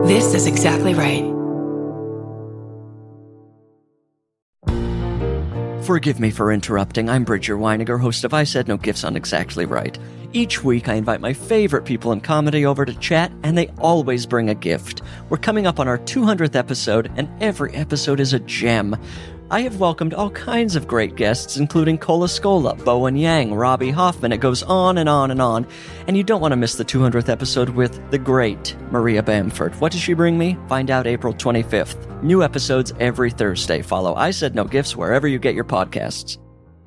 This is exactly right. Forgive me for interrupting. I'm Bridger Weiniger, host of I Said No Gifts on Exactly Right. Each week, I invite my favorite people in comedy over to chat, and they always bring a gift. We're coming up on our 200th episode, and every episode is a gem. I have welcomed all kinds of great guests, including Cola Scola, Bowen Yang, Robbie Hoffman. It goes on and on and on. And you don't want to miss the 200th episode with the great Maria Bamford. What does she bring me? Find out April 25th. New episodes every Thursday. Follow I Said No Gifts wherever you get your podcasts.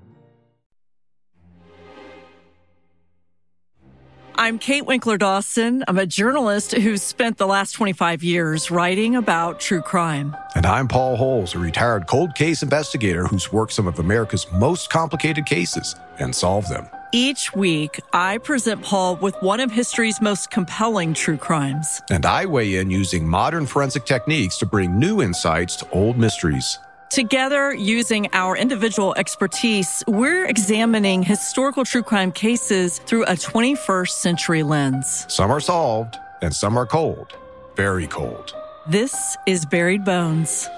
I'm Kate Winkler-Dawson. I'm a journalist who's spent the last 25 years writing about true crime. And I'm Paul Holes, a retired cold case investigator who's worked some of America's most complicated cases and solved them. Each week, I present Paul with one of history's most compelling true crimes. And I weigh in using modern forensic techniques to bring new insights to old mysteries. Together, using our individual expertise, we're examining historical true crime cases through a 21st century lens. Some are solved, and some are cold. Very cold. This is Buried Bones.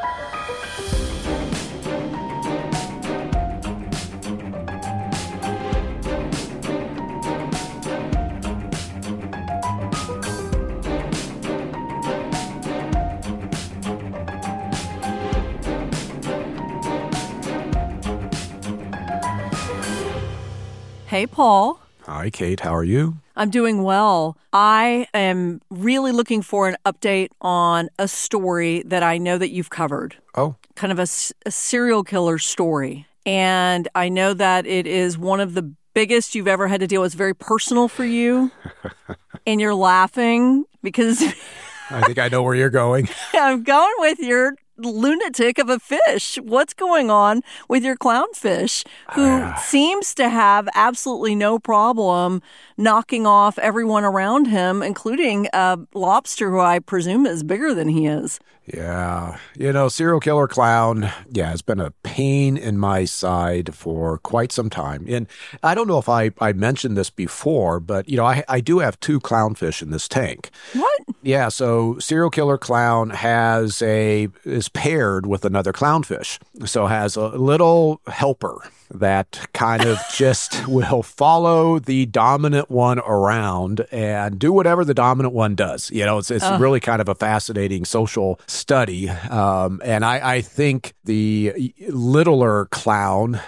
Hey, Paul. Hi, Kate. How are you? I'm doing well. I am really looking for an update on a story that I know that you've covered. Oh. Kind of a serial killer story. And I know that it is one of the biggest you've ever had to deal with. It's very personal for you. And you're laughing because... I think I know where you're going. I'm going with your lunatic of a fish. What's going on with your clownfish who seems to have absolutely no problem knocking off everyone around him, including a lobster who I presume is bigger than he is? Yeah. Serial killer clown, has been a pain in my side for quite some time. And I don't know if I mentioned this before, but, I do have two clownfish in this tank. What? Yeah, so serial killer clown is paired with another clownfish. So has a little helper that kind of just will follow the dominant one around and do whatever the dominant one does. It's really kind of a fascinating social study. And I think the little clown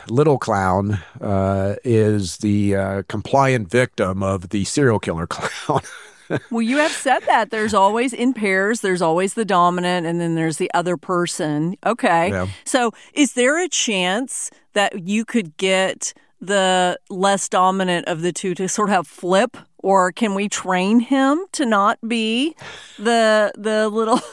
is the compliant victim of the serial killer clown. Well, you have said that. There's always, in pairs, there's always the dominant, and then there's the other person. Okay. Yeah. So is there a chance that you could get the less dominant of the two to sort of flip? Or can we train him to not be the little...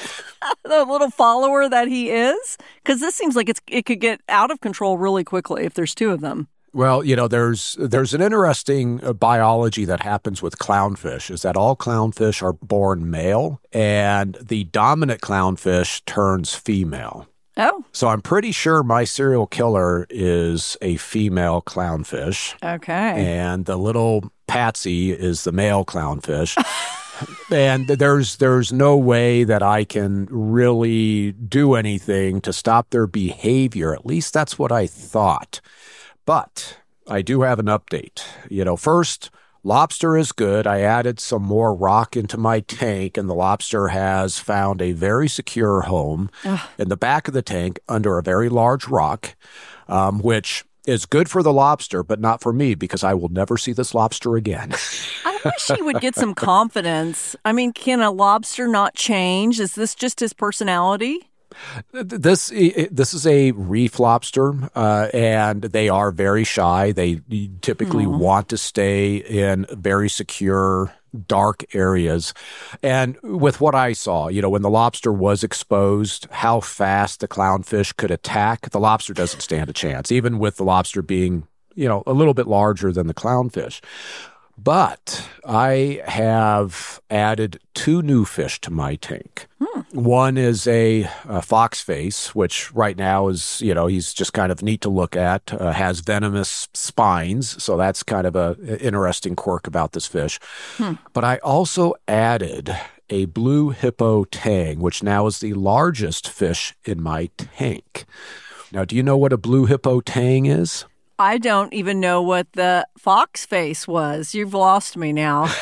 the little follower that he is? Because this seems like it could get out of control really quickly if there's two of them. Well, there's an interesting biology that happens with clownfish, is that all clownfish are born male, and the dominant clownfish turns female. Oh. So I'm pretty sure my serial killer is a female clownfish. Okay. And the little patsy is the male clownfish. And there's no way that I can really do anything to stop their behavior. At least that's what I thought. But I do have an update. First, lobster is good. I added some more rock into my tank, and the lobster has found a very secure home in the back of the tank under a very large rock, which is good for the lobster, but not for me, because I will never see this lobster again. I wish he would get some confidence. I mean, can a lobster not change? Is this just his personality? This is a reef lobster, and they are very shy. They typically want to stay in very secure, dark areas. And with what I saw, when the lobster was exposed, how fast the clownfish could attack, the lobster doesn't stand a chance, even with the lobster being, a little bit larger than the clownfish. But I have added two new fish to my tank. One is a fox face, which right now is, he's just kind of neat to look at, has venomous spines. So that's kind of an interesting quirk about this fish. But I also added a blue hippo tang, which now is the largest fish in my tank. Now, do you know what a blue hippo tang is? I don't even know what the fox face was. You've lost me now.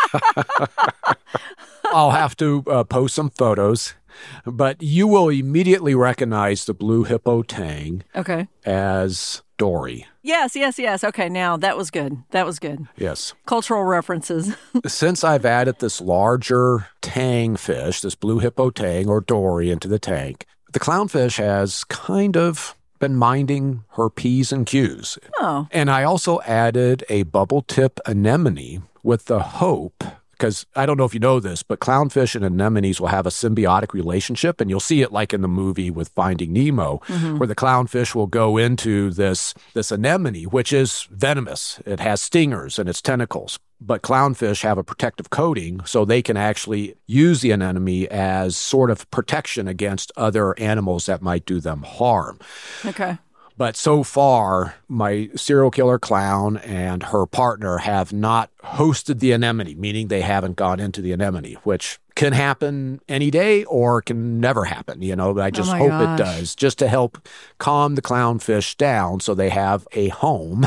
I'll have to post some photos, but you will immediately recognize the blue hippo tang as Dory. Yes. Okay, now that was good. Yes. Cultural references. Since I've added this larger tang fish, this blue hippo tang or Dory into the tank, the clownfish has kind of been minding her P's and Q's. Oh. And I also added a bubble tip anemone with the hope, because I don't know if you know this, but clownfish and anemones will have a symbiotic relationship, and you'll see it like in the movie with Finding Nemo, where the clownfish will go into this anemone, which is venomous. It has stingers and its tentacles. But clownfish have a protective coating, so they can actually use the anemone as sort of protection against other animals that might do them harm. Okay. But so far, my serial killer clown and her partner have not hosted the anemone, meaning they haven't gone into the anemone, which can happen any day or can never happen. I just hope it does, just to help calm the clownfish down so they have a home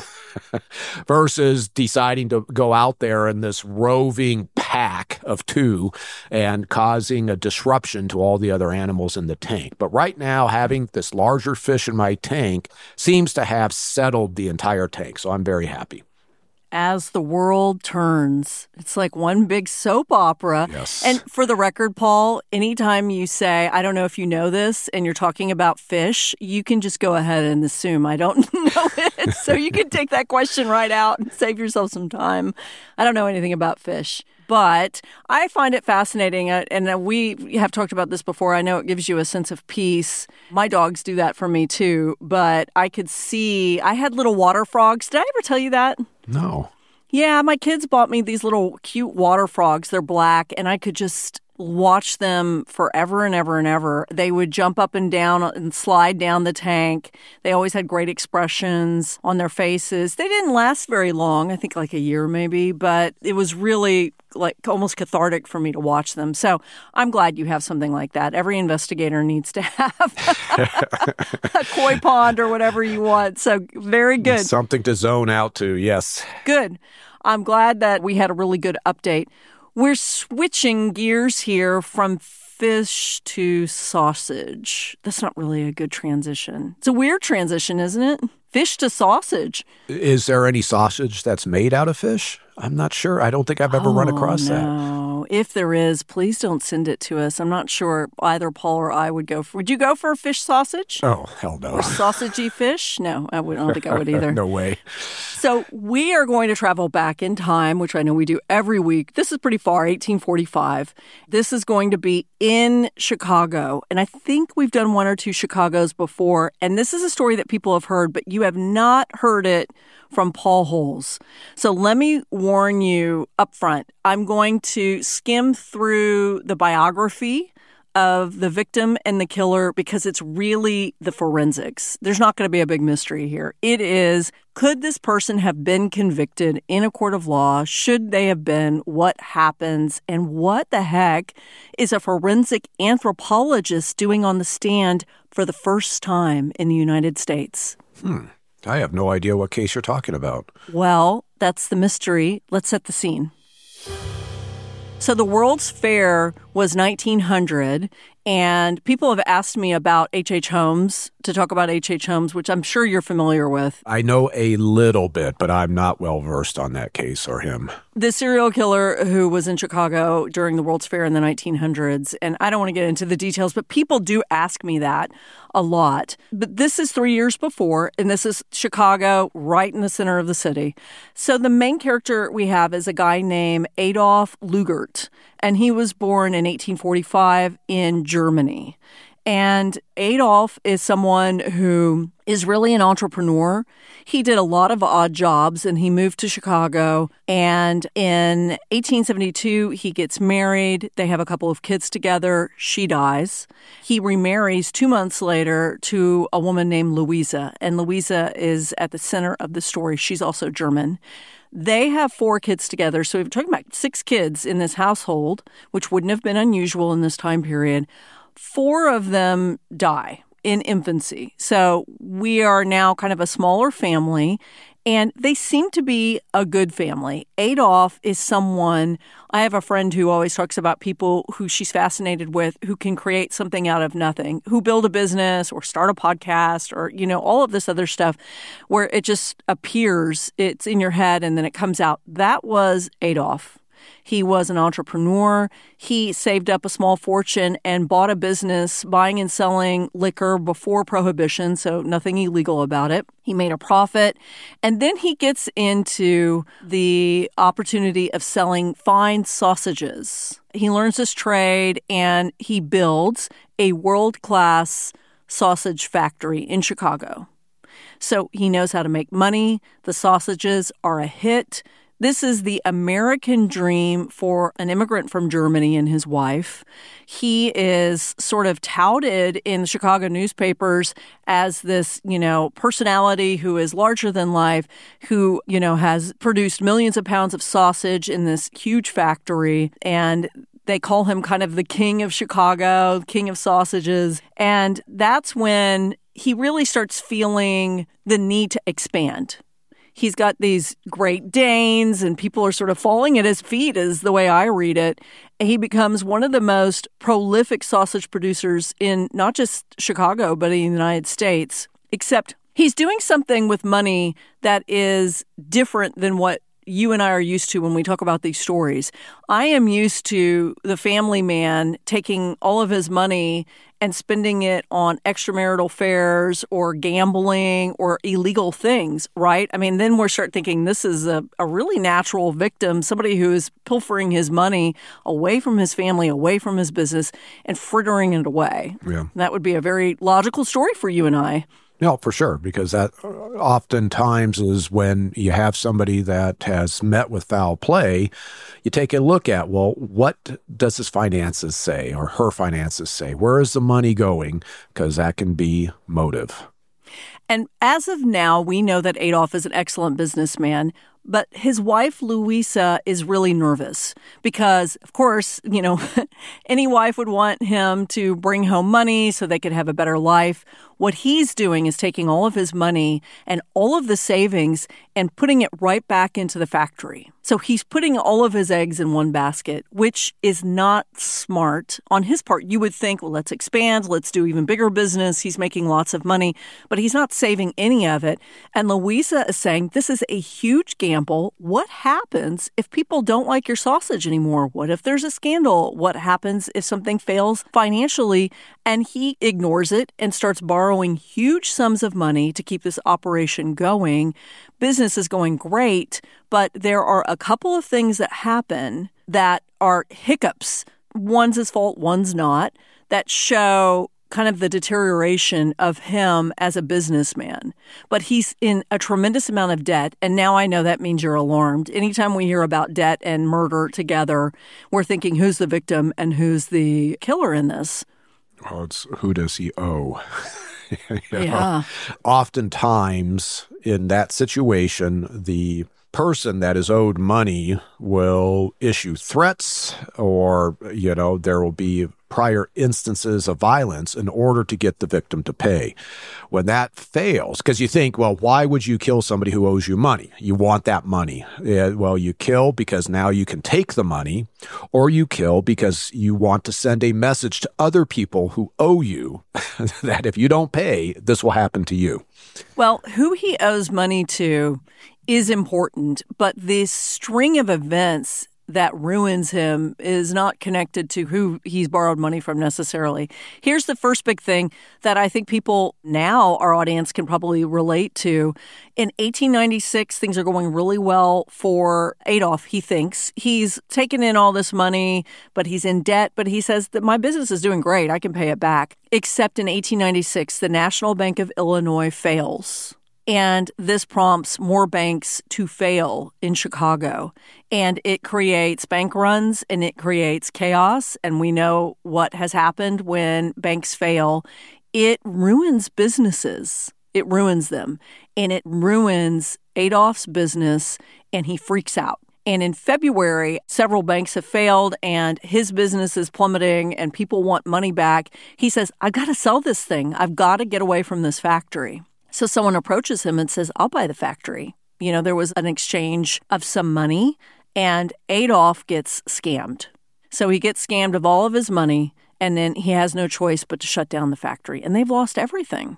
versus deciding to go out there in this roving pack of two and causing a disruption to all the other animals in the tank. But right now, having this larger fish in my tank seems to have settled the entire tank, so I'm very happy. As the world turns. It's like one big soap opera. Yes. And for the record, Paul, anytime you say, I don't know if you know this, and you're talking about fish, you can just go ahead and assume I don't know it. So you can take that question right out and save yourself some time. I don't know anything about fish. But I find it fascinating, and we have talked about this before. I know it gives you a sense of peace. My dogs do that for me, too. But I could see, I had little water frogs. Did I ever tell you that? No. Yeah, my kids bought me these little cute water frogs. They're black, and I could just watch them forever and ever and ever. They would jump up and down and slide down the tank. They always had great expressions on their faces. They didn't last very long, I think like a year maybe, but it was really like almost cathartic for me to watch them. So I'm glad you have something like that. Every investigator needs to have a koi pond or whatever you want. So very good. Something to zone out to, yes. Good. I'm glad that we had a really good update. We're switching gears here from fish to sausage. That's not really a good transition. It's a weird transition, isn't it? Fish to sausage. Is there any sausage that's made out of fish? I'm not sure. I don't think I've ever run across that. If there is, please don't send it to us. I'm not sure either Paul or I would go for. Would you go for a fish sausage? Oh, hell no. Or sausagey fish? No, I don't think I would either. No way. So we are going to travel back in time, which I know we do every week. This is pretty far, 1845. This is going to be in Chicago. And I think we've done one or two Chicagos before. And this is a story that people have heard, but you have not heard it from Paul Holes. So let me warn you up front. I'm going to skim through the biography of the victim and the killer because it's really the forensics. There's not going to be a big mystery here. It is, could this person have been convicted in a court of law? Should they have been? What happens? And what the heck is a forensic anthropologist doing on the stand for the first time in the United States? I have no idea what case you're talking about. Well, that's the mystery. Let's set the scene. So the World's Fair was 1900, and people have asked me about H.H. Holmes, to talk about H.H. Holmes, which I'm sure you're familiar with. I know a little bit, but I'm not well versed on that case or him. The serial killer who was in Chicago during the World's Fair in the 1900s, and I don't want to get into the details, but people do ask me that a lot. But this is 3 years before, and this is Chicago, right in the center of the city. So the main character we have is a guy named Adolf Lugert, and he was born in 1845 in Germany. And Adolf is someone who is really an entrepreneur. He did a lot of odd jobs, and he moved to Chicago. And in 1872, he gets married. They have a couple of kids together. She dies. He remarries 2 months later to a woman named Louisa. And Louisa is at the center of the story. She's also German. They have 4 kids together. So we're talking about 6 kids in this household, which wouldn't have been unusual in this time period. 4 of them die in infancy. So we are now kind of a smaller family, and they seem to be a good family. Adolf is someone, I have a friend who always talks about people who she's fascinated with who can create something out of nothing, who build a business or start a podcast or, all of this other stuff where it just appears, it's in your head and then it comes out. That was Adolf. He was an entrepreneur. He saved up a small fortune and bought a business buying and selling liquor before Prohibition, so nothing illegal about it. He made a profit. And then he gets into the opportunity of selling fine sausages. He learns his trade and he builds a world-class sausage factory in Chicago. So he knows how to make money. The sausages are a hit. This is the American dream for an immigrant from Germany and his wife. He is sort of touted in the Chicago newspapers as this, personality who is larger than life, who, has produced millions of pounds of sausage in this huge factory. And they call him kind of the king of Chicago, king of sausages. And that's when he really starts feeling the need to expand. He's got these Great Danes, and people are sort of falling at his feet, is the way I read it. He becomes one of the most prolific sausage producers in not just Chicago, but in the United States, except he's doing something with money that is different than what you and I are used to when we talk about these stories. I am used to the family man taking all of his money and spending it on extramarital affairs or gambling or illegal things, right? I mean, then we start thinking this is a really natural victim, somebody who is pilfering his money away from his family, away from his business, and frittering it away. Yeah. That would be a very logical story for you and I. No, for sure, because that oftentimes is when you have somebody that has met with foul play, you take a look at, well, what does his finances say or her finances say? Where is the money going? Because that can be motive. And as of now, we know that Adolf is an excellent businessman, but his wife, Louisa, is really nervous because, of course, any wife would want him to bring home money so they could have a better life. What he's doing is taking all of his money and all of the savings and putting it right back into the factory. So he's putting all of his eggs in one basket, which is not smart on his part. You would think, well, let's expand, let's do even bigger business. He's making lots of money, but he's not saving any of it. And Louisa is saying, this is a huge gamble. What happens if people don't like your sausage anymore? What if there's a scandal? What happens if something fails financially? And he ignores it and starts borrowing huge sums of money to keep this operation going. Business is going great, but there are a couple of things that happen that are hiccups. One's his fault, one's not, that show kind of the deterioration of him as a businessman. But he's in a tremendous amount of debt, and now I know that means you're alarmed. Anytime we hear about debt and murder together, we're thinking who's the victim and who's the killer in this. Well, it's who does he owe? Yeah. Oftentimes in that situation, the person that is owed money will issue threats or, there will be prior instances of violence in order to get the victim to pay. When that fails, because you think, well, why would you kill somebody who owes you money? You want that money. Well, you kill because now you can take the money, or you kill because you want to send a message to other people who owe you that if you don't pay, this will happen to you. Well, who he owes money to is important, but this string of events that ruins him is not connected to who he's borrowed money from necessarily. Here's the first big thing that I think people now, our audience, can probably relate to. In 1896, things are going really well for Adolf, he thinks. He's taken in all this money, but he's in debt. But he says that my business is doing great. I can pay it back. Except in 1896, the National Bank of Illinois fails. And this prompts more banks to fail in Chicago. And it creates bank runs and it creates chaos. And we know what has happened when banks fail. It ruins businesses. It ruins them. And it ruins Adolf's business, and he freaks out. And in February, several banks have failed and his business is plummeting and people want money back. He says, I got to sell this thing. I've got to get away from this factory. So someone approaches him and says, I'll buy the factory. You know, there was an exchange of some money and Adolf gets scammed. So he gets scammed of all of his money and then he has no choice but to shut down the factory. And they've lost everything.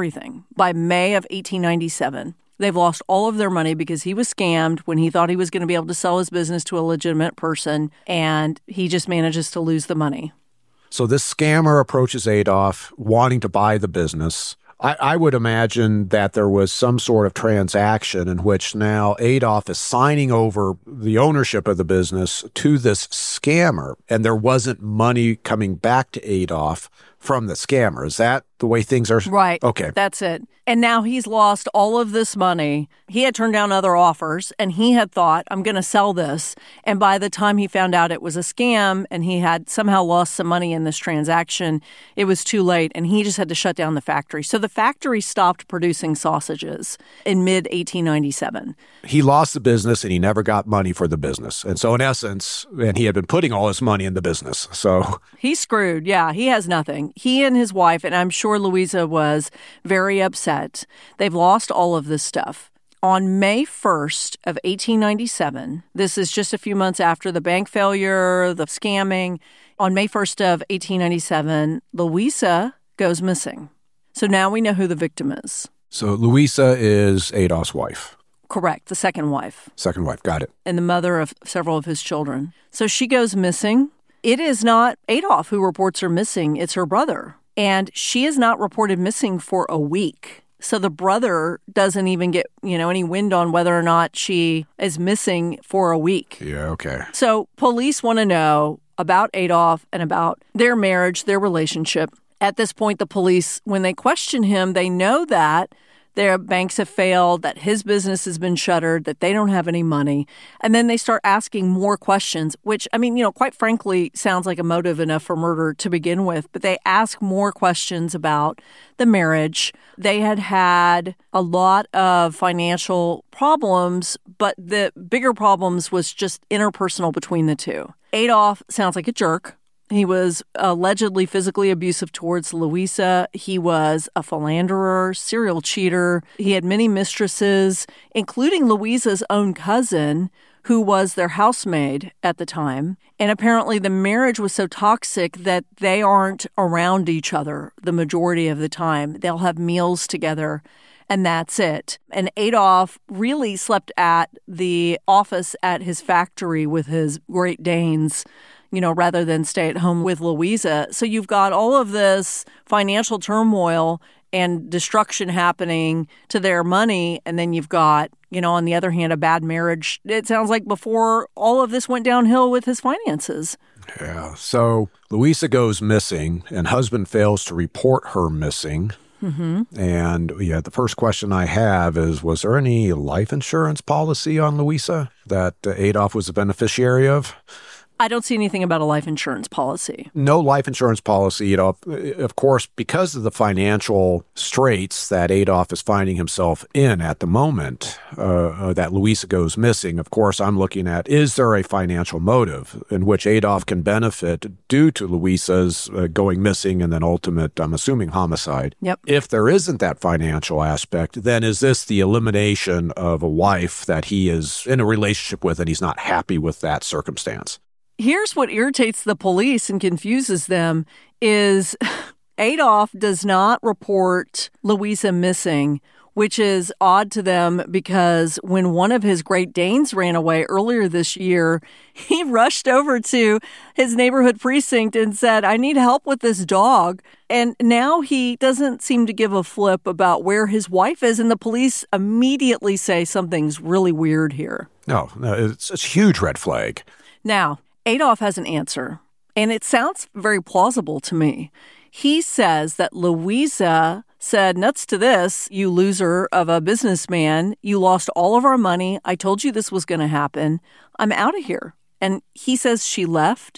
By May of 1897. They've lost all of their money because he was scammed when he thought he was going to be able to sell his business to a legitimate person, and he just manages to lose the money. So this scammer approaches Adolf wanting to buy the business. I would imagine that there was some sort of transaction in which now Adolf is signing over the ownership of the business to this scammer, and there wasn't money coming back to Adolf from the scammer. Is that the way things are? Right. Okay. That's it. And now he's lost all of this money. He had turned down other offers, and he had thought, I'm going to sell this. And by the time he found out it was a scam and he had somehow lost some money in this transaction, it was too late, and he just had to shut down the factory. So the factory stopped producing sausages in mid-1897. He lost the business, and he never got money for the business. And so in essence, and he had been putting all his money in the business. So he's screwed. Yeah, he has nothing. He and his wife, and I'm sure Louisa was very upset. They've lost all of this stuff. On May 1st of 1897, this is just a few months after the bank failure, the scamming, on May 1st of 1897, Louisa goes missing. So now we know who the victim is. So Louisa is Adolf's wife. Correct, the second wife. Second wife, got it. And the mother of several of his children. So she goes missing. It is not Adolf who reports her missing, it's her brother. And she is not reported missing for a week. So the brother doesn't even get, any wind on whether or not she is missing for a week. Yeah, okay. So police want to know about Adolf and about their marriage, their relationship. At this point, the police, when they question him, they know that their banks have failed, that his business has been shuttered, that they don't have any money. And then they start asking more questions, which, quite frankly, sounds like a motive enough for murder to begin with. But they ask more questions about the marriage. They had had a lot of financial problems, but the bigger problems was just interpersonal between the two. Adolf sounds like a jerk. He was allegedly physically abusive towards Louisa. He was a philanderer, serial cheater. He had many mistresses, including Louisa's own cousin, who was their housemaid at the time. And apparently the marriage was so toxic that they aren't around each other the majority of the time. They'll have meals together, and that's it. And Adolf really slept at the office at his factory with his Great Danes, rather than stay at home with Louisa. So you've got all of this financial turmoil and destruction happening to their money. And then you've got, on the other hand, a bad marriage. It sounds like before all of this went downhill with his finances. Yeah. So Louisa goes missing and husband fails to report her missing. Mm-hmm. And the first question I have is, was there any life insurance policy on Louisa that Adolf was a beneficiary of? I don't see anything about a life insurance policy. No life insurance policy. Of course, because of the financial straits that Adolf is finding himself in at the moment, that Louisa goes missing, of course, I'm looking at, is there a financial motive in which Adolf can benefit due to Louisa's going missing and then ultimate, I'm assuming, homicide? Yep. If there isn't that financial aspect, then is this the elimination of a wife that he is in a relationship with and he's not happy with that circumstance? Here's what irritates the police and confuses them is Adolf does not report Louisa missing, which is odd to them because when one of his Great Danes ran away earlier this year, he rushed over to his neighborhood precinct and said, I need help with this dog. And now he doesn't seem to give a flip about where his wife is, and the police immediately say something's really weird here. No, it's a huge red flag. Now, Adolf has an answer, and it sounds very plausible to me. He says that Louisa said, nuts to this, you loser of a businessman. You lost all of our money. I told you this was going to happen. I'm out of here. And he says she left,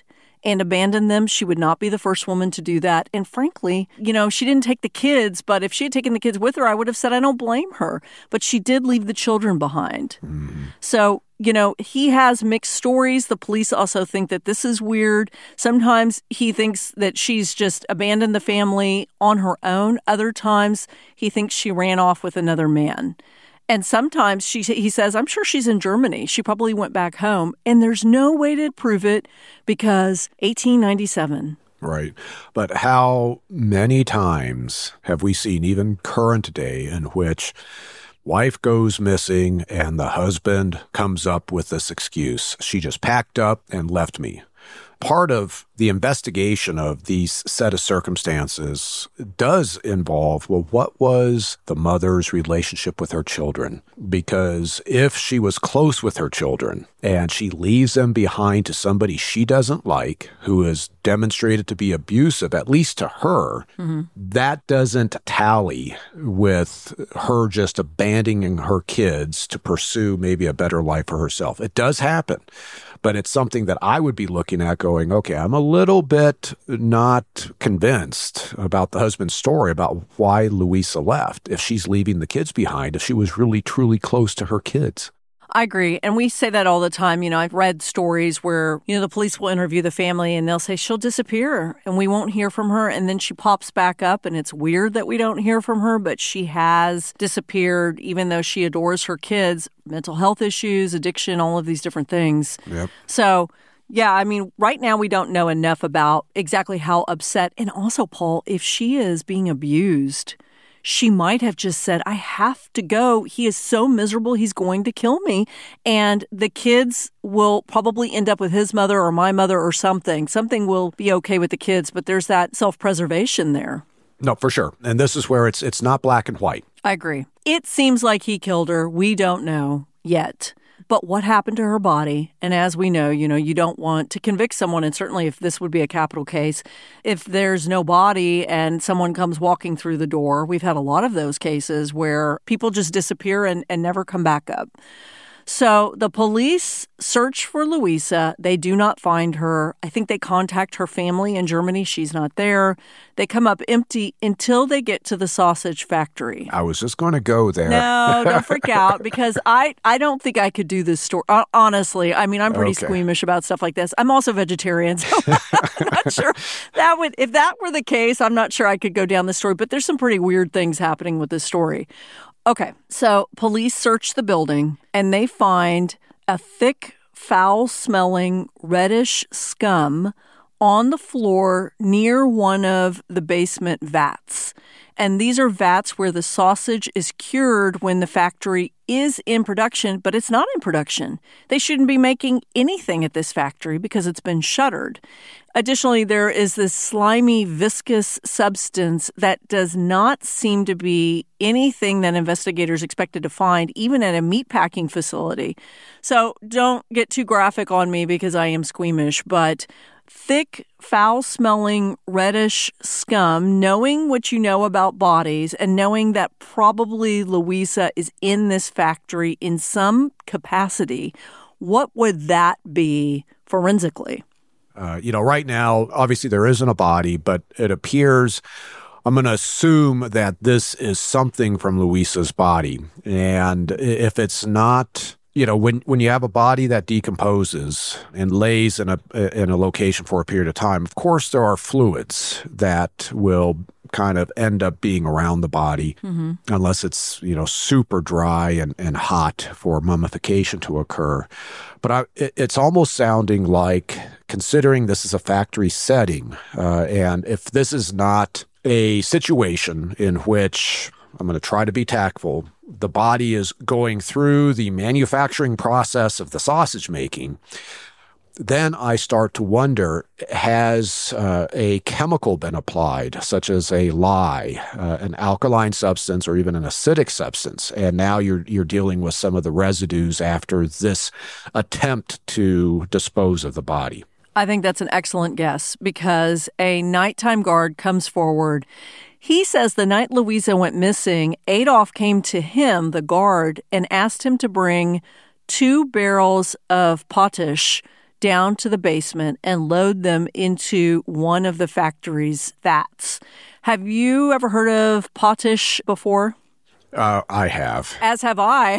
and abandon them. She would not be the first woman to do that. And frankly, she didn't take the kids, but if she had taken the kids with her, I would have said, I don't blame her. But she did leave the children behind. Mm-hmm. So, he has mixed stories. The police also think that this is weird. Sometimes he thinks that she's just abandoned the family on her own. Other times he thinks she ran off with another man. And sometimes he says, I'm sure she's in Germany. She probably went back home. And there's no way to prove it because 1897. Right. But how many times have we seen, even current day, in which wife goes missing and the husband comes up with this excuse? She just packed up and left me. Part of the investigation of these set of circumstances does involve, well, what was the mother's relationship with her children? Because if she was close with her children and she leaves them behind to somebody she doesn't like, who is demonstrated to be abusive, at least to her, that doesn't tally with her just abandoning her kids to pursue maybe a better life for herself. It does happen. But it's something that I would be looking at going, okay, I'm a little bit not convinced about the husband's story about why Louisa left, if she's leaving the kids behind, if she was really, truly close to her kids. I agree. And we say that all the time. I've read stories where, the police will interview the family and they'll say she'll disappear and we won't hear from her. And then she pops back up and it's weird that we don't hear from her, but she has disappeared even though she adores her kids, mental health issues, addiction, all of these different things. Yep. So, yeah, right now we don't know enough about exactly how upset. And also, Paul, if she is being abused, she might have just said, I have to go. He is so miserable. He's going to kill me. And the kids will probably end up with his mother or my mother or something. Something will be okay with the kids, but there's that self-preservation there. No, for sure. And this is where it's not black and white. I agree. It seems like he killed her. We don't know yet. But what happened to her body? And as we know, you don't want to convict someone. And certainly if this would be a capital case, if there's no body and someone comes walking through the door, we've had a lot of those cases where people just disappear and never come back up. So the police search for Louisa. They do not find her. I think they contact her family in Germany. She's not there. They come up empty until they get to the sausage factory. I was just going to go there. No, don't freak out because I don't think I could do this story. Honestly, I'm pretty squeamish about stuff like this. I'm also vegetarian, so I'm not sure if that were the case, I'm not sure I could go down this story. But there's some pretty weird things happening with this story. Okay, so police search the building and they find a thick, foul-smelling, reddish scum on the floor near one of the basement vats. And these are vats where the sausage is cured when the factory is in production, but it's not in production. They shouldn't be making anything at this factory because it's been shuttered. Additionally, there is this slimy, viscous substance that does not seem to be anything that investigators expected to find, even at a meatpacking facility. So don't get too graphic on me because I am squeamish, but thick, foul-smelling, reddish scum, knowing what you know about bodies and knowing that probably Louisa is in this factory in some capacity, what would that be forensically? Right now, obviously there isn't a body, but it appears, I'm going to assume that this is something from Louisa's body. And if it's not, when you have a body that decomposes and lays in a location for a period of time, of course there are fluids that will kind of end up being around the body, unless it's, super dry and hot for mummification to occur. But it's almost sounding like, considering this is a factory setting, and if this is not a situation in which, I'm going to try to be tactful, the body is going through the manufacturing process of the sausage making, then I start to wonder, has a chemical been applied, such as a lye, an alkaline substance, or even an acidic substance? And now you're dealing with some of the residues after this attempt to dispose of the body. I think that's an excellent guess because a nighttime guard comes forward. He says the night Louisa went missing, Adolf came to him, the guard, and asked him to bring 2 barrels of potash down to the basement and load them into one of the factory's vats. Have you ever heard of potash before? I have. As have I.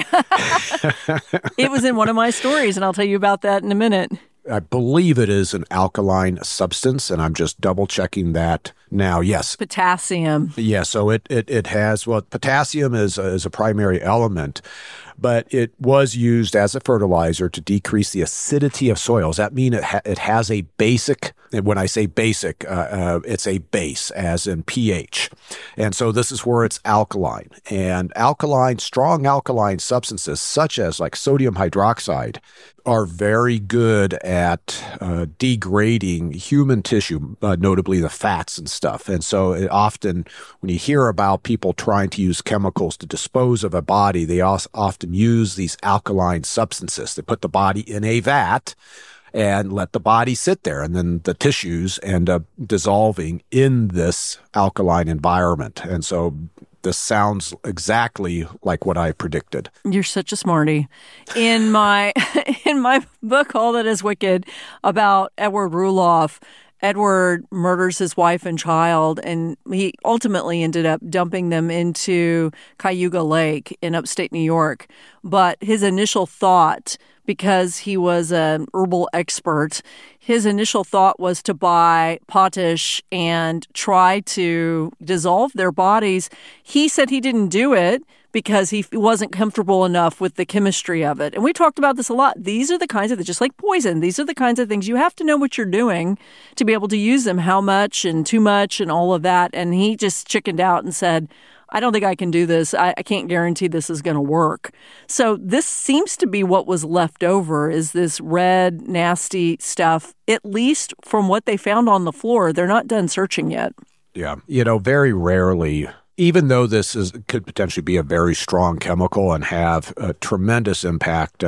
It was in one of my stories, and I'll tell you about that in a minute. I believe it is an alkaline substance, and I'm just double-checking that now. Yes. Potassium. Yeah, so it has, well, potassium is a primary element, but it was used as a fertilizer to decrease the acidity of soils. That means it has a basic, and when I say basic, it's a base, as in pH. And so this is where it's alkaline. And strong alkaline substances, such as like sodium hydroxide, are very good at degrading human tissue, notably the fats and stuff. And so often when you hear about people trying to use chemicals to dispose of a body, they often use these alkaline substances. They put the body in a vat and let the body sit there, and then the tissues end up dissolving in this alkaline environment. And so this sounds exactly like what I predicted. You're such a smarty. In my book, All That Is Wicked, about Edward Ruloff, Edward murders his wife and child, and he ultimately ended up dumping them into Cayuga Lake in upstate New York. But his initial thought, because he was an herbal expert, his initial thought was to buy potash and try to dissolve their bodies. He said he didn't do it because he wasn't comfortable enough with the chemistry of it. And we talked about this a lot. These are the kinds of, just like poison, these are the kinds of things you have to know what you're doing to be able to use them, how much and too much and all of that. And he just chickened out and said, I don't think I can do this. I can't guarantee this is going to work. So this seems to be what was left over, is this red, nasty stuff, at least from what they found on the floor. They're not done searching yet. Yeah. Very rarely, even though this could potentially be a very strong chemical and have a tremendous impact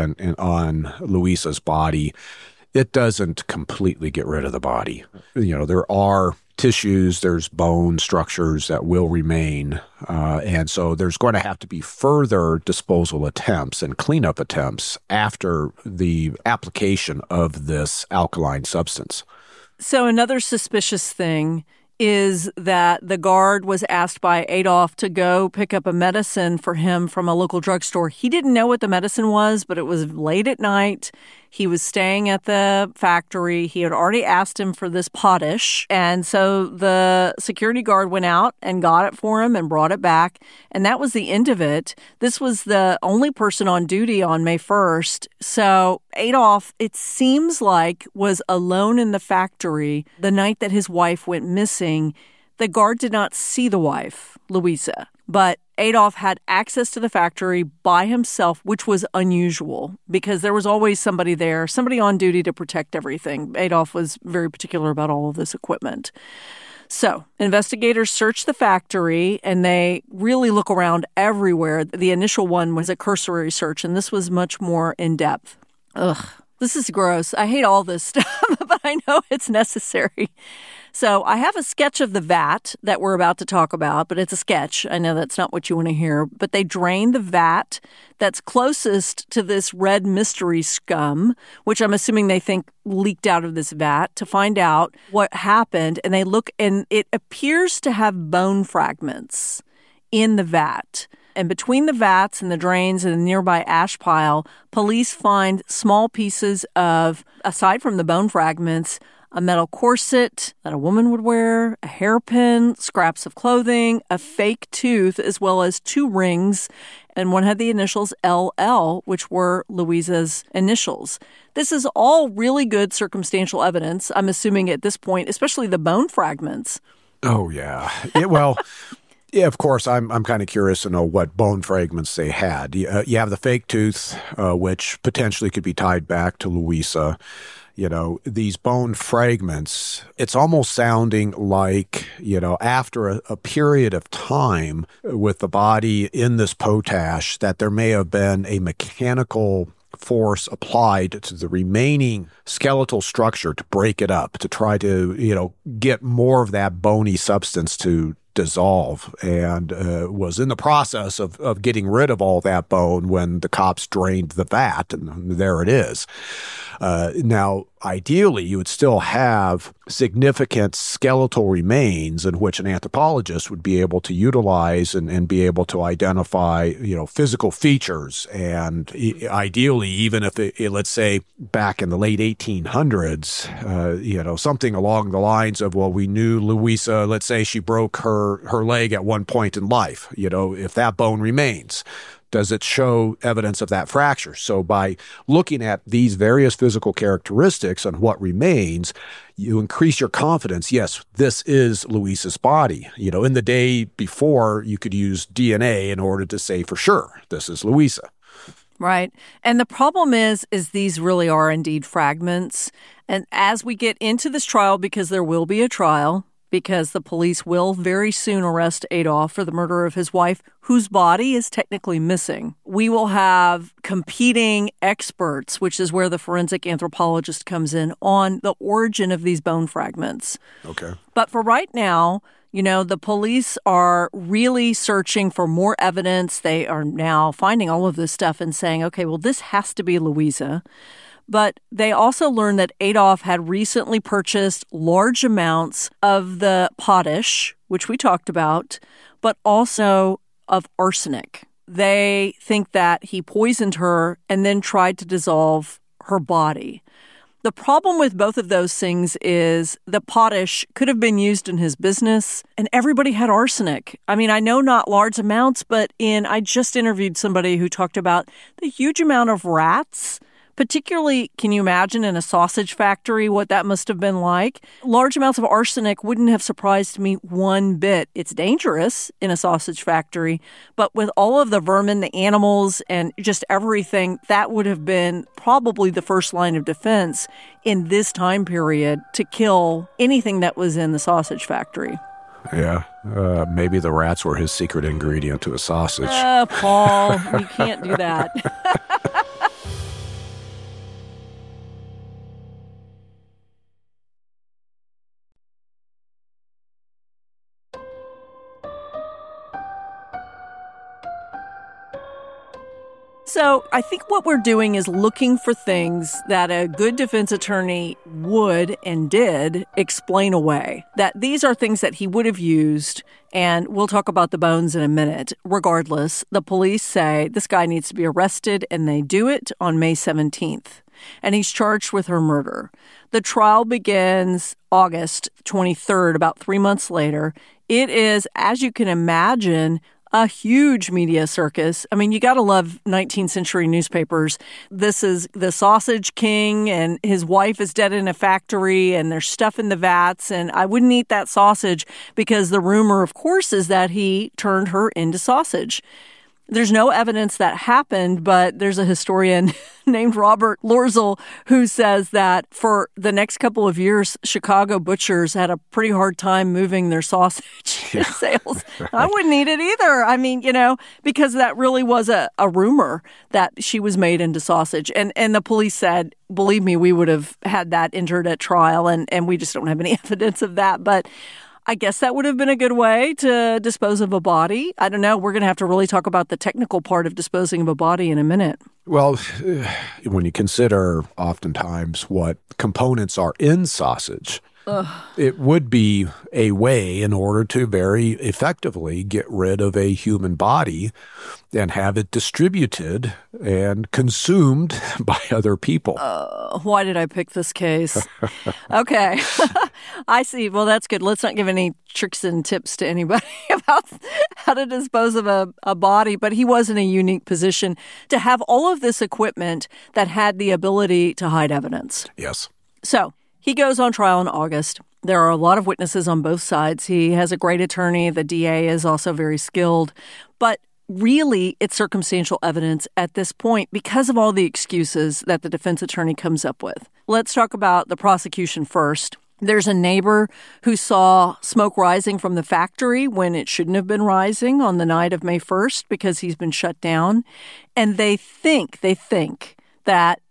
on Louisa's body, it doesn't completely get rid of the body. There are tissues, there's bone structures that will remain. And so there's going to have to be further disposal attempts and cleanup attempts after the application of this alkaline substance. So another suspicious thing is that the guard was asked by Adolf to go pick up a medicine for him from a local drugstore. He didn't know what the medicine was, but it was late at night. He was staying at the factory. He had already asked him for this potash. And so the security guard went out and got it for him and brought it back. And that was the end of it. This was the only person on duty on May 1st. So Adolf, it seems like, was alone in the factory the night that his wife went missing. The guard did not see the wife, Louisa, but Adolf had access to the factory by himself, which was unusual because there was always somebody there, somebody on duty to protect everything. Adolf was very particular about all of this equipment. So investigators search the factory and they really look around everywhere. The initial one was a cursory search, and this was much more in-depth. Ugh, this is gross. I hate all this stuff, but I know it's necessary. So I have a sketch of the vat that we're about to talk about, but it's a sketch. I know that's not what you want to hear, but they drain the vat that's closest to this red mystery scum, which I'm assuming they think leaked out of this vat, to find out what happened. And they look, and it appears to have bone fragments in the vat. And between the vats and the drains and the nearby ash pile, police find small pieces of, aside from the bone fragments, a metal corset that a woman would wear, a hairpin, scraps of clothing, a fake tooth, as well as 2 rings, and one had the initials LL, which were Louisa's initials. This is all really good circumstantial evidence, I'm assuming at this point, especially the bone fragments. Oh, yeah. Well, yeah, of course, I'm kind of curious to know what bone fragments they had. You have the fake tooth, which potentially could be tied back to Louisa. These bone fragments, it's almost sounding like, after a period of time with the body in this potash, that there may have been a mechanical force applied to the remaining skeletal structure to break it up, to try to, get more of that bony substance to dissolve, and was in the process of getting rid of all that bone when the cops drained the vat, and there it is. Now, ideally, you would still have significant skeletal remains in which an anthropologist would be able to utilize and be able to identify, physical features. And ideally, even if let's say back in the late 1800s, something along the lines of, well, we knew Louisa, let's say she broke her leg at one point in life, if that bone remains, does it show evidence of that fracture? So by looking at these various physical characteristics and what remains, you increase your confidence. Yes, this is Louisa's body. In the day before, you could use DNA in order to say for sure this is Louisa. Right. And the problem is these really are indeed fragments. And as we get into this trial, because there will be a trial, because the police will very soon arrest Adolf for the murder of his wife, whose body is technically missing. We will have competing experts, which is where the forensic anthropologist comes in, on the origin of these bone fragments. Okay. But for right now, the police are really searching for more evidence. They are now finding all of this stuff and saying, okay, well, this has to be Louisa. But they also learned that Adolf had recently purchased large amounts of the potash, which we talked about, but also of arsenic. They think that he poisoned her and then tried to dissolve her body. The problem with both of those things is the potash could have been used in his business, and everybody had arsenic. I mean, I know not large amounts, but I just interviewed somebody who talked about the huge amount of rats. Particularly, can you imagine in a sausage factory what that must have been like? Large amounts of arsenic wouldn't have surprised me one bit. It's dangerous in a sausage factory, but with all of the vermin, the animals, and just everything, that would have been probably the first line of defense in this time period to kill anything that was in the sausage factory. Yeah, maybe the rats were his secret ingredient to a sausage. Paul, you can't do that. So I think what we're doing is looking for things that a good defense attorney would and did explain away. That these are things that he would have used, and we'll talk about the bones in a minute. Regardless, the police say this guy needs to be arrested, and they do it on May 17th. And he's charged with her murder. The trial begins August 23rd, about 3 months later. It is, as you can imagine, a huge media circus. I mean, you got to love 19th century newspapers. This is the sausage king, and his wife is dead in a factory, and there's stuff in the vats, and I wouldn't eat that sausage because the rumor, of course, is that he turned her into sausage. There's no evidence that happened, but there's a historian named Robert Lorzel who says that for the next couple of years, Chicago butchers had a pretty hard time moving their sausage sales. I wouldn't eat it either. I mean, because that really was a rumor that she was made into sausage. And the police said, believe me, we would have had that entered at trial, and we just don't have any evidence of that. But I guess that would have been a good way to dispose of a body. I don't know. We're going to have to really talk about the technical part of disposing of a body in a minute. Well, when you consider oftentimes what components are in sausage, it would be a way in order to very effectively get rid of a human body and have it distributed and consumed by other people. Why did I pick this case? Okay. I see. Well, that's good. Let's not give any tricks and tips to anybody about how to dispose of a body. But he was in a unique position to have all of this equipment that had the ability to hide evidence. Yes. So he goes on trial in August. There are a lot of witnesses on both sides. He has a great attorney. The DA is also very skilled. But really, it's circumstantial evidence at this point because of all the excuses that the defense attorney comes up with. Let's talk about the prosecution first. There's a neighbor who saw smoke rising from the factory when it shouldn't have been rising on the night of May 1st because he's been shut down. And they think that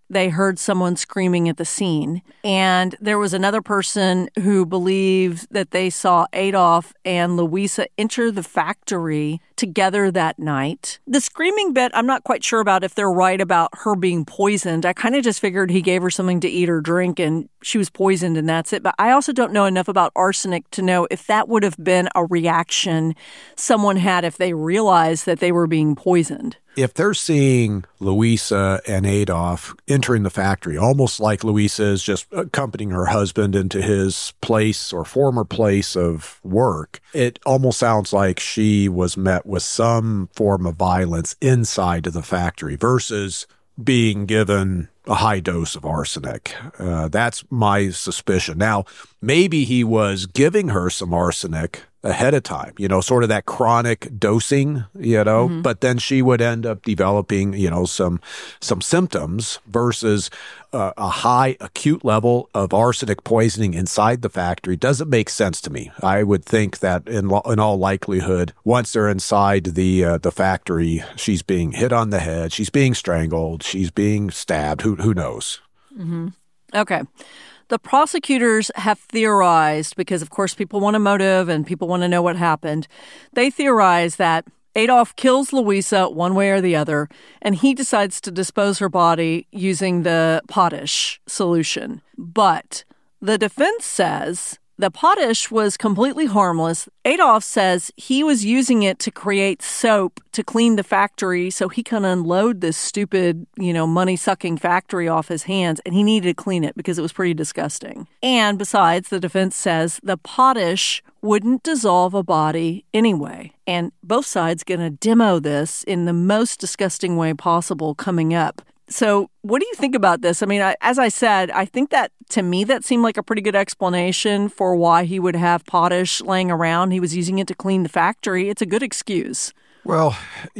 they heard someone screaming at the scene. And there was another person who believed that they saw Adolf and Louisa enter the factory together that night. The screaming bit, I'm not quite sure about if they're right about her being poisoned. I kind of just figured he gave her something to eat or drink and she was poisoned and that's it. But I also don't know enough about arsenic to know if that would have been a reaction someone had if they realized that they were being poisoned. If they're seeing Louisa and Adolf entering the factory, almost like Louisa is just accompanying her husband into his place or former place of work, it almost sounds like she was met with some form of violence inside of the factory versus being given a high dose of arsenic. That's my suspicion. Now, maybe he was giving her some arsenic ahead of time, sort of that chronic dosing, but then she would end up developing, some symptoms versus a high acute level of arsenic poisoning inside the factory. Doesn't make sense to me. I would think that in all likelihood, once they're inside the factory, she's being hit on the head, she's being strangled, she's being stabbed. Who knows? Mm-hmm. Okay. The prosecutors have theorized, because of course people want a motive and people want to know what happened, they theorize that Adolf kills Louisa one way or the other, and he decides to dispose her body using the potash solution. But the defense says the potash was completely harmless. Adolf says he was using it to create soap to clean the factory so he can unload this stupid, money-sucking factory off his hands, and he needed to clean it because it was pretty disgusting. And besides, the defense says the potash wouldn't dissolve a body anyway. And both sides going to demo this in the most disgusting way possible coming up. So what do you think about this? I mean, as I said, I think that, to me, that seemed like a pretty good explanation for why he would have potash laying around. He was using it to clean the factory. It's a good excuse. Well,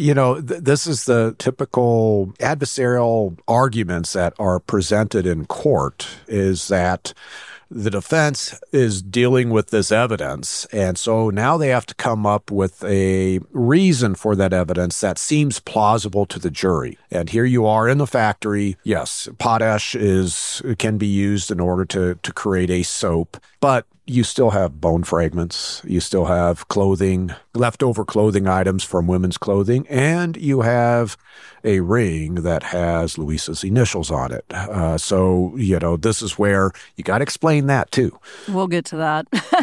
this is the typical adversarial arguments that are presented in court, is that the defense is dealing with this evidence, and so now they have to come up with a reason for that evidence that seems plausible to the jury. And here you are in the factory. Yes, potash can be used in order to create a soap, but you still have bone fragments, you still have clothing, leftover clothing items from women's clothing, and you have a ring that has Louisa's initials on it. So, this is where you got to explain that too. We'll get to that.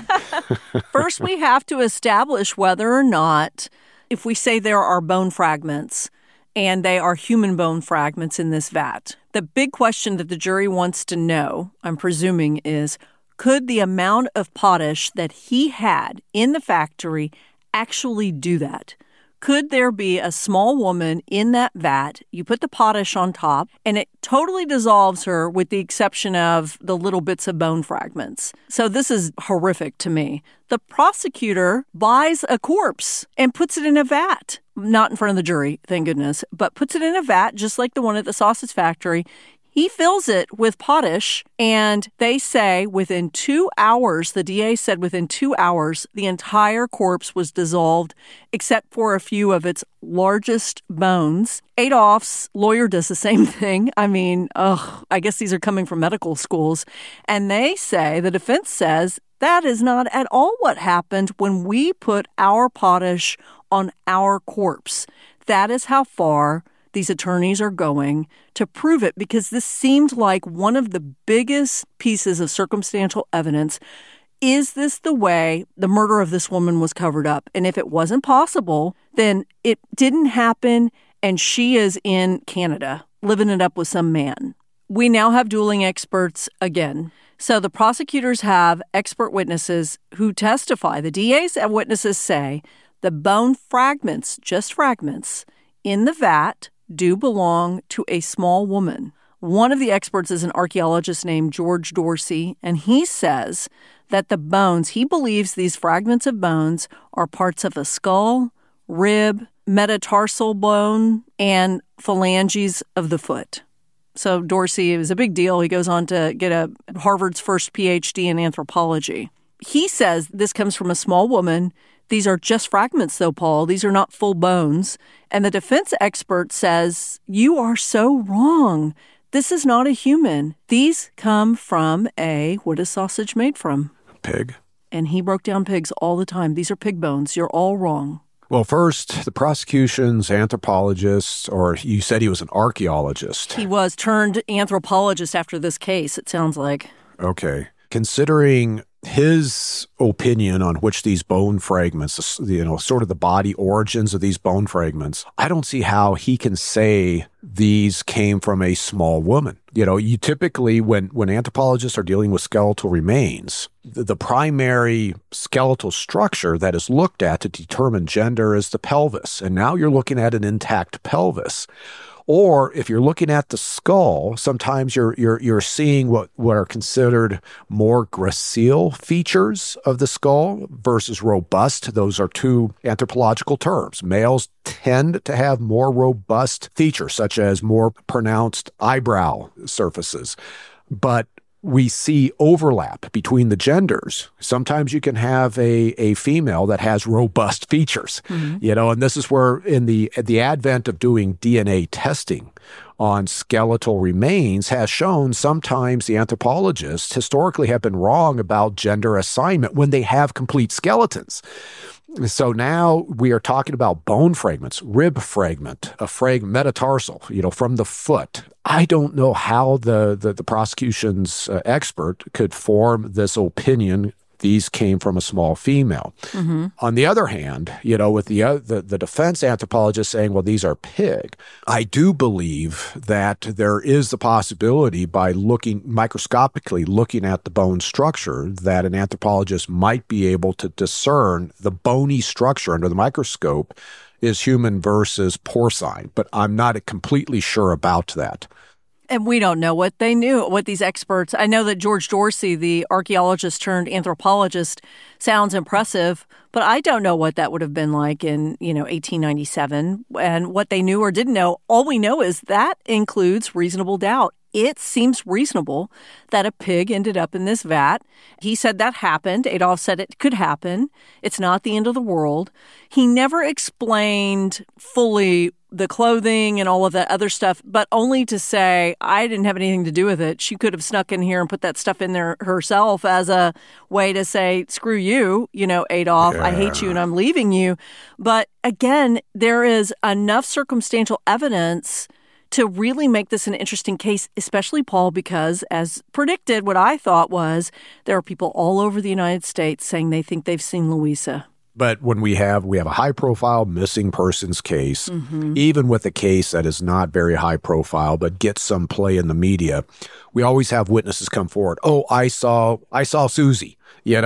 First, we have to establish whether or not, if we say there are bone fragments, and they are human bone fragments in this vat, the big question that the jury wants to know, I'm presuming, is, could the amount of potash that he had in the factory actually do that? Could there be a small woman in that vat, you put the potash on top, and it totally dissolves her with the exception of the little bits of bone fragments? So this is horrific to me. The prosecutor buys a corpse and puts it in a vat. Not in front of the jury, thank goodness, but puts it in a vat just like the one at the sausage factory. He fills it with potash, and they say within 2 hours, the DA said within 2 hours, the entire corpse was dissolved except for a few of its largest bones. Adolf's lawyer does the same thing. I mean, I guess these are coming from medical schools. And they say, the defense says, that is not at all what happened when we put our potash on our corpse. That is how far these attorneys are going to prove it, because this seemed like one of the biggest pieces of circumstantial evidence. Is this the way the murder of this woman was covered up? And if it wasn't possible, then it didn't happen, and she is in Canada living it up with some man. We now have dueling experts again. So the prosecutors have expert witnesses who testify. The DA's witnesses say the bone fragments, just fragments, in the vat do belong to a small woman. One of the experts is an archaeologist named George Dorsey, and he says that the bones, he believes these fragments of bones are parts of a skull, rib, metatarsal bone, and phalanges of the foot. So Dorsey, it was a big deal. He goes on to get Harvard's first PhD in anthropology. He says this comes from a small woman. These are just fragments, though, Paul. These are not full bones. And the defense expert says, you are so wrong. this is not a human. These come from what is sausage made from? Pig. And he broke down pigs all the time. These are pig bones. You're all wrong. Well, first, the prosecution's anthropologist, or you said he was an archaeologist. He was turned anthropologist after this case, it sounds like. Okay. Considering his opinion on which these bone fragments, sort of the body origins of these bone fragments, I don't see how he can say these came from a small woman. You typically, when anthropologists are dealing with skeletal remains, the primary skeletal structure that is looked at to determine gender is the pelvis. And now you're looking at an intact pelvis. Or if you're looking at the skull, sometimes you're seeing what are considered more gracile features of the skull versus robust. Those are two anthropological terms. Males tend to have more robust features, such as more pronounced eyebrow surfaces. But we see overlap between the genders. Sometimes you can have a female that has robust features, and this is where in the advent of doing DNA testing on skeletal remains has shown sometimes the anthropologists historically have been wrong about gender assignment when they have complete skeletons. So now we are talking about bone fragments, rib fragment, a metatarsal, from the foot. I don't know how the prosecution's expert could form this opinion. These came from a small female. On the other hand, with the defense anthropologist saying, well, these are pig, I do believe that there is the possibility by microscopically looking at the bone structure that an anthropologist might be able to discern the bony structure under the microscope is human versus porcine. But I'm not completely sure about that. And we don't know what they knew, what these experts. I know that George Dorsey, the archaeologist turned anthropologist, sounds impressive, but I don't know what that would have been like in, 1897 and what they knew or didn't know. All we know is that includes reasonable doubt. It seems reasonable that a pig ended up in this vat. He said that happened. Adolf said it could happen. It's not the end of the world. He never explained fully the clothing and all of that other stuff, but only to say, I didn't have anything to do with it. She could have snuck in here and put that stuff in there herself as a way to say, screw you, Adolf, I hate you and I'm leaving you. But again, there is enough circumstantial evidence to really make this an interesting case, especially, Paul, because as predicted, what I thought was there are people all over the United States saying they think they've seen Louisa. But when we have a high-profile missing persons case, even with a case that is not very high-profile but gets some play in the media, we always have witnesses come forward. Oh, I saw Susie,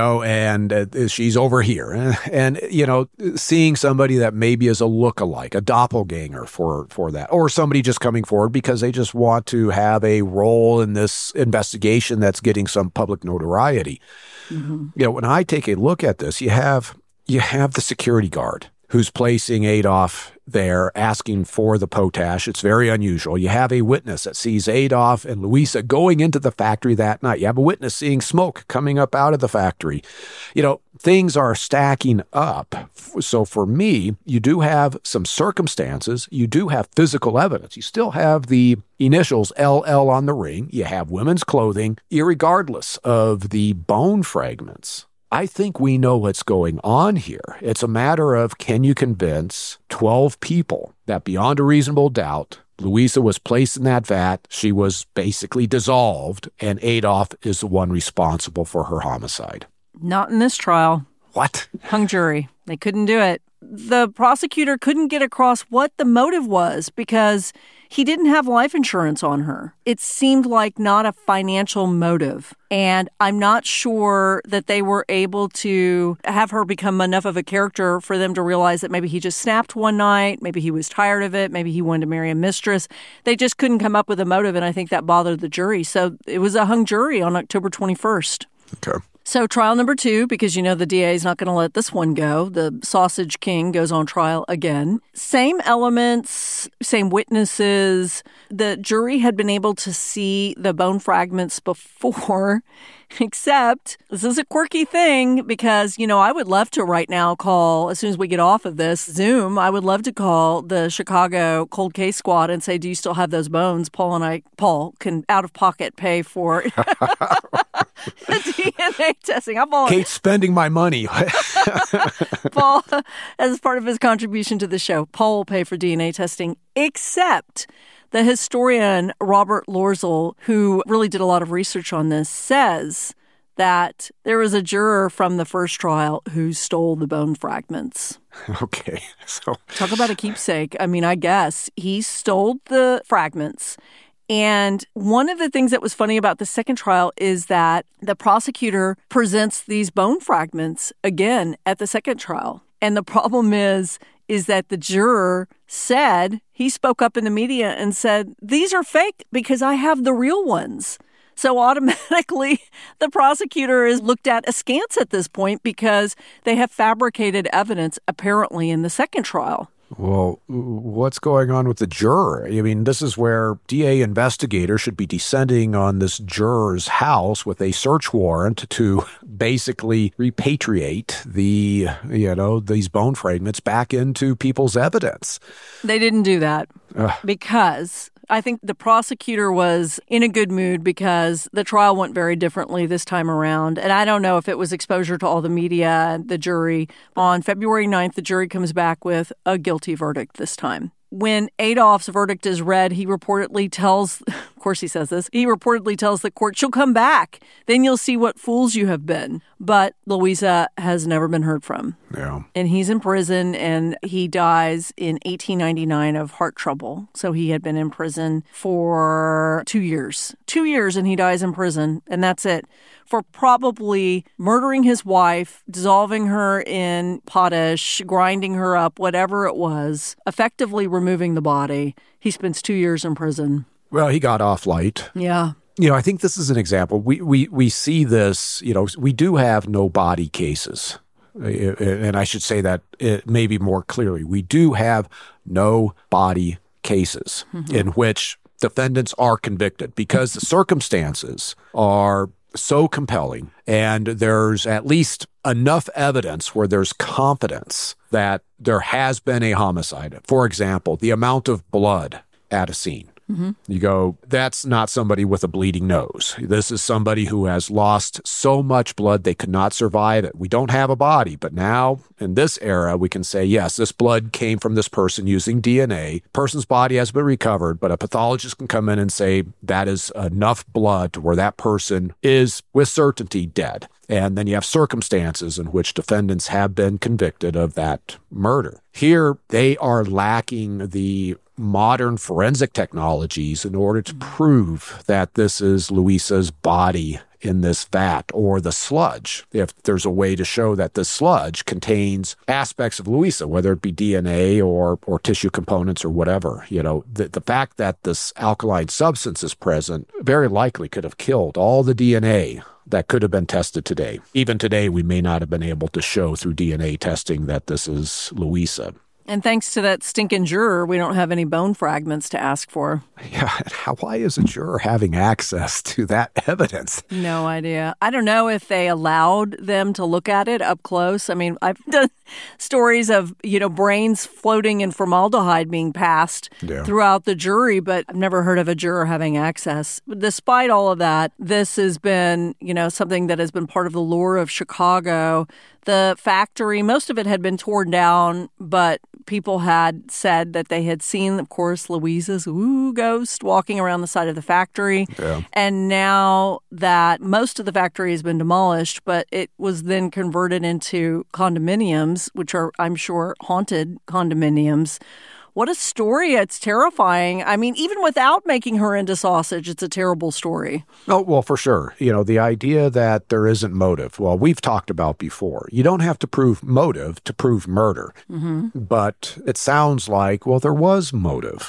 and she's over here. And, seeing somebody that maybe is a look-alike, a doppelganger for that, or somebody just coming forward because they just want to have a role in this investigation that's getting some public notoriety. When I take a look at this, you have the security guard who's placing Adolf there asking for the potash. It's very unusual. You have a witness that sees Adolf and Louisa going into the factory that night. You have a witness seeing smoke coming up out of the factory. Things are stacking up. So for me, you do have some circumstances. You do have physical evidence. You still have the initials LL on the ring. You have women's clothing, irregardless of the bone fragments. I think we know what's going on here. It's a matter of, can you convince 12 people that beyond a reasonable doubt, Louisa was placed in that vat, she was basically dissolved, and Adolf is the one responsible for her homicide? Not in this trial. What? Hung jury. They couldn't do it. The prosecutor couldn't get across what the motive was because he didn't have life insurance on her. It seemed like not a financial motive. And I'm not sure that they were able to have her become enough of a character for them to realize that maybe he just snapped one night, maybe he was tired of it, maybe he wanted to marry a mistress. They just couldn't come up with a motive, and I think that bothered the jury. So it was a hung jury on October 21st. Okay. So trial number 2, because the DA is not going to let this one go. The Sausage King goes on trial again. Same elements, same witnesses. The jury had been able to see the bone fragments before, except this is a quirky thing because, I would love to right now call, as soon as we get off of this Zoom, I would love to call the Chicago Cold Case Squad and say, do you still have those bones? Paul can out of pocket pay for the DNA testing. Kate's spending my money. Paul, as part of his contribution to the show, Paul will pay for DNA testing, except the historian Robert Loerzel, who really did a lot of research on this, says that there was a juror from the first trial who stole the bone fragments. Okay. So talk about a keepsake. I guess he stole the fragments. And one of the things that was funny about the second trial is that the prosecutor presents these bone fragments again at the second trial. And the problem is that the juror said, he spoke up in the media and said, these are fake because I have the real ones. So automatically, the prosecutor is looked at askance at this point because they have fabricated evidence apparently in the second trial. Well, what's going on with the juror? This is where DA investigators should be descending on this juror's house with a search warrant to basically repatriate these bone fragments back into people's evidence. They didn't do that because I think the prosecutor was in a good mood because the trial went very differently this time around. And I don't know if it was exposure to all the media and the jury. On February 9th, the jury comes back with a guilty verdict this time. When Adolph's verdict is read, he reportedly tells, of course he says this, he reportedly tells the court, she'll come back. Then you'll see what fools you have been. But Louisa has never been heard from. Yeah. And he's in prison, and he dies in 1899 of heart trouble. So he had been in prison for 2 years. 2 years, and he dies in prison, and that's it. For probably murdering his wife, dissolving her in potash, grinding her up, whatever it was, effectively removing the body. He spends 2 years in prison. Well, he got off light. Yeah. I think this is an example. We see this, we do have no body cases. And I should say that maybe more clearly. We do have no body cases in which defendants are convicted because the circumstances are so compelling and there's at least enough evidence where there's confidence that there has been a homicide. For example, the amount of blood at a scene. You go, that's not somebody with a bleeding nose. This is somebody who has lost so much blood they could not survive it. We don't have a body, but now in this era, we can say, yes, this blood came from this person using DNA. Person's body has been recovered, but a pathologist can come in and say that is enough blood to where that person is with certainty dead. And then you have circumstances in which defendants have been convicted of that murder. Here, they are lacking the modern forensic technologies in order to prove that this is Louisa's body in this vat or the sludge. If there's a way to show that the sludge contains aspects of Louisa, whether it be DNA or tissue components or whatever, the fact that this alkaline substance is present very likely could have killed all the DNA that could have been tested today. Even today, we may not have been able to show through DNA testing that this is Louisa. And thanks to that stinking juror, we don't have any bone fragments to ask for. Yeah, why is a juror having access to that evidence? No idea. I don't know if they allowed them to look at it up close. I've done stories of, brains floating in formaldehyde being passed throughout the jury, but I've never heard of a juror having access. Despite all of that, this has been, something that has been part of the lore of Chicago. The factory, most of it had been torn down, but people had said that they had seen, of course, Louisa's ghost walking around the side of the factory. Yeah. And now that most of the factory has been demolished, but it was then converted into condominiums, which are, I'm sure, haunted condominiums. What a story. It's terrifying. Even without making her into sausage, it's a terrible story. Oh, well, for sure. The idea that there isn't motive, well, we've talked about before. You don't have to prove motive to prove murder. But it sounds like, well, there was motive.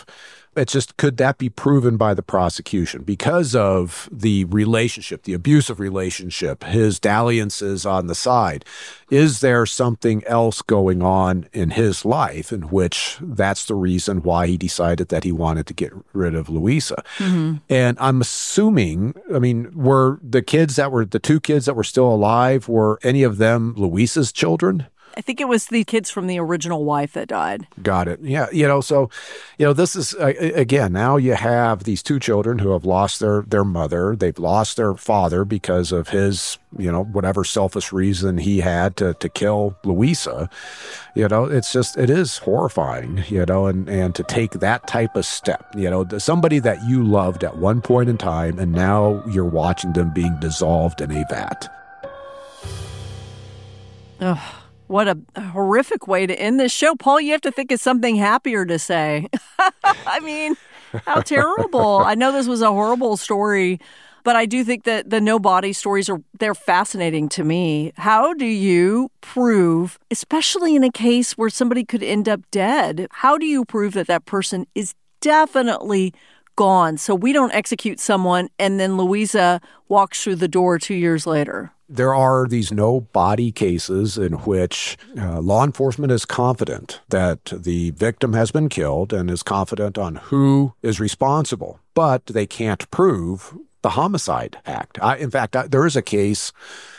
It's just, could that be proven by the prosecution? Because of the relationship, the abusive relationship, his dalliances on the side, is there something else going on in his life in which that's the reason why he decided that he wanted to get rid of Louisa? Mm-hmm. And I'm assuming, were the two kids that were still alive, were any of them Louisa's children? I think it was the kids from the original wife that died. Got it. Yeah. This is, again, now you have these two children who have lost their mother. They've lost their father because of his, whatever selfish reason he had to kill Louisa. It is horrifying, and to take that type of step, somebody that you loved at one point in time, and now you're watching them being dissolved in a vat. Ugh. What a horrific way to end this show. Paul, you have to think of something happier to say. How terrible. I know this was a horrible story, but I do think that the no-body stories they're fascinating to me. How do you prove, especially in a case where somebody could end up dead, how do you prove that person is definitely gone so we don't execute someone and then Louisa walks through the door 2 years later? There are these no-body cases in which law enforcement is confident that the victim has been killed and is confident on who is responsible, but they can't prove the homicide act. In fact, there is a case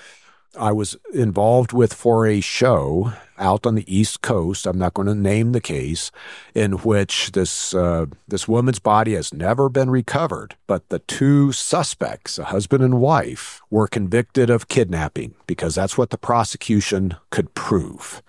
I was involved with for a show out on the East Coast. I'm not going to name the case, in which this woman's body has never been recovered, but the two suspects, a husband and wife, were convicted of kidnapping because that's what the prosecution could prove.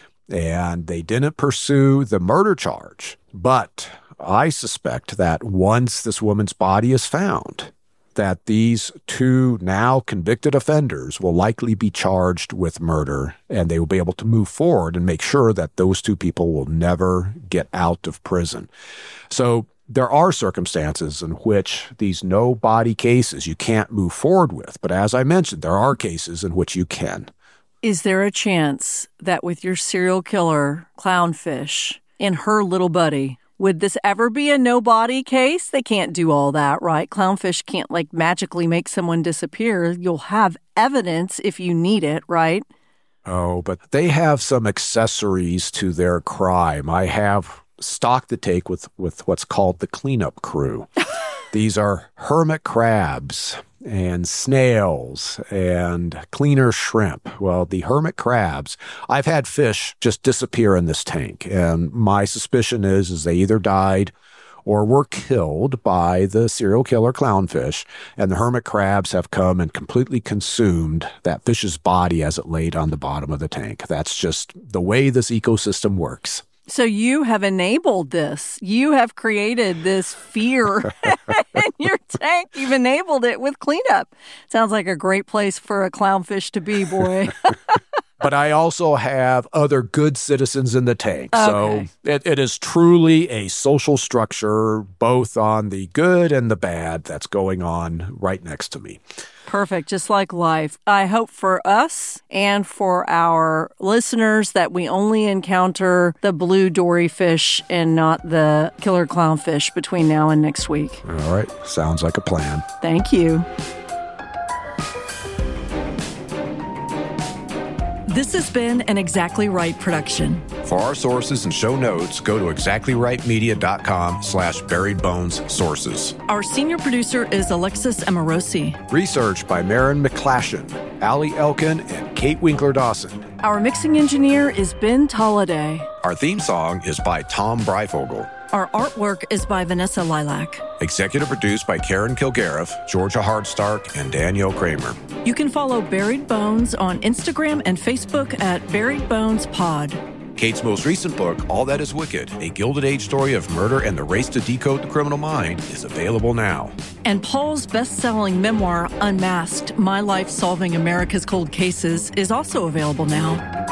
And they didn't pursue the murder charge. But I suspect that once this woman's body is found, that these two now convicted offenders will likely be charged with murder, and they will be able to move forward and make sure that those two people will never get out of prison. So there are circumstances in which these no-body cases you can't move forward with. But as I mentioned, there are cases in which you can. Is there a chance that with your serial killer, Clownfish, and her little buddy, would this ever be a no-body case? They can't do all that, right? Clownfish can't, magically make someone disappear. You'll have evidence if you need it, right? Oh, but they have some accessories to their crime. I have stock to take with what's called the cleanup crew. These are hermit crabs and snails and cleaner shrimp. Well, the hermit crabs, I've had fish just disappear in this tank. And my suspicion is they either died or were killed by the serial killer Clownfish, and the hermit crabs have come and completely consumed that fish's body as it laid on the bottom of the tank. That's just the way this ecosystem works. So you have enabled this. You have created this fear in your tank. You've enabled it with cleanup. Sounds like a great place for a clownfish to be, boy. But I also have other good citizens in the tank. Okay. So it is truly a social structure, both on the good and the bad, that's going on right next to me. Perfect. Just like life. I hope for us and for our listeners that we only encounter the blue dory fish and not the killer clownfish between now and next week. All right. Sounds like a plan. Thank you. This has been an Exactly Right production. For our sources and show notes, go to exactlyrightmedia.com/buriedbones sources. Our senior producer is Alexis Amorosi. Research by Marin McClashen, Allie Elkin, and Kate Winkler-Dawson. Our mixing engineer is Ben Tolliday. Our theme song is by Tom Breifogel. Our artwork is by Vanessa Lilac. Executive produced by Karen Kilgariff, Georgia Hardstark, and Danielle Kramer. You can follow Buried Bones on Instagram and Facebook at Buried Bones Pod. Kate's most recent book, All That Is Wicked, a Gilded Age story of murder and the race to decode the criminal mind, is available now. And Paul's best-selling memoir, Unmasked, My Life Solving America's Cold Cases, is also available now.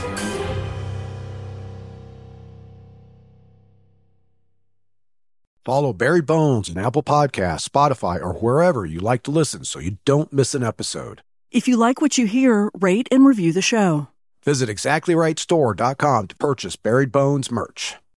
Follow Buried Bones in Apple Podcasts, Spotify, or wherever you like to listen so you don't miss an episode. If you like what you hear, rate and review the show. Visit exactlyrightstore.com to purchase Buried Bones merch.